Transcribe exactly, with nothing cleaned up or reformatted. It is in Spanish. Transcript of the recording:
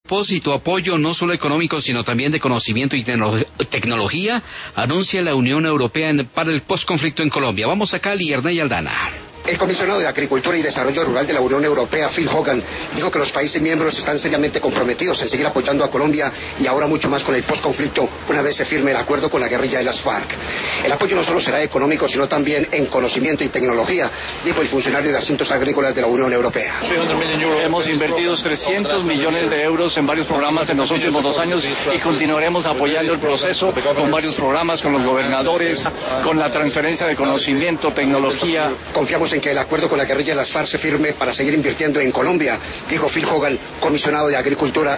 Propósito, apoyo no solo económico, sino también de conocimiento y tecno tecnología, anuncia la Unión Europea en, para el postconflicto en Colombia. Vamos a Cali, Ernay Aldana. El comisionado de Agricultura y Desarrollo Rural de la Unión Europea, Phil Hogan, dijo que los países miembros están seriamente comprometidos en seguir apoyando a Colombia y ahora mucho más con el postconflicto una vez se firme el acuerdo con la guerrilla de las FARC. El apoyo no solo será económico, sino también en conocimiento y tecnología, dijo el funcionario de Asuntos Agrícolas de la Unión Europea. Hemos invertido trescientos millones de euros en varios programas en los últimos dos años y continuaremos apoyando el proceso con varios programas, con los gobernadores, con la transferencia de conocimiento, tecnología. Confiamos en que el acuerdo con la guerrilla de las FARC se firme para seguir invirtiendo en Colombia, dijo Phil Hogan, comisionado de Agricultura